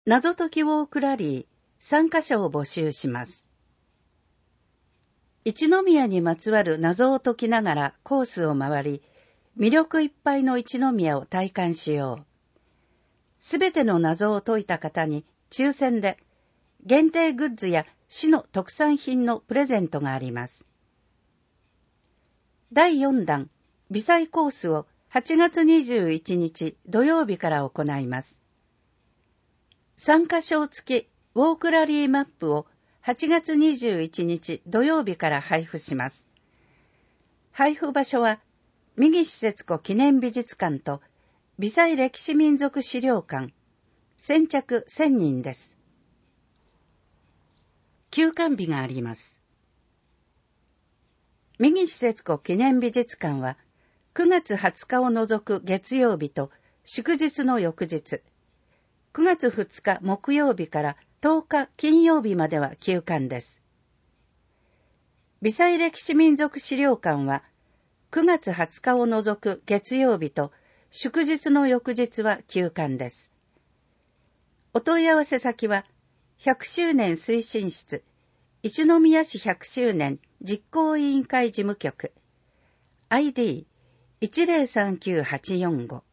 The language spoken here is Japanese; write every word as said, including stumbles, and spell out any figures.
謎解きウォークラリー参加者を募集します。一宮にまつわる謎を解きながらコースを回り、魅力いっぱいの一宮を体感しよう。すべての謎を解いた方に抽選で限定グッズや市の特産品のプレゼントがあります。だいよんだん微細コースをはちがつにじゅういちにち土曜日から行います。参加賞付きウォークラリーマップをはちがつにじゅういちにち土曜日から配布します。配布場所は三岸節子記念美術館と微細歴史民族資料館。先着せんにんです。休館日があります。三岸節子記念美術館はくがつはつかを除く月曜日と祝日の翌日、くがつふつか木曜日からとおか金曜日までは休館です。微細歴史民族資料館はくがつはつかを除く月曜日と祝日の翌日は休館です。お問い合わせ先はひゃくしゅうねん推進室一宮市ひゃくしゅうねん実行委員会事務局 アイディーいちゼロさんきゅうはちよんご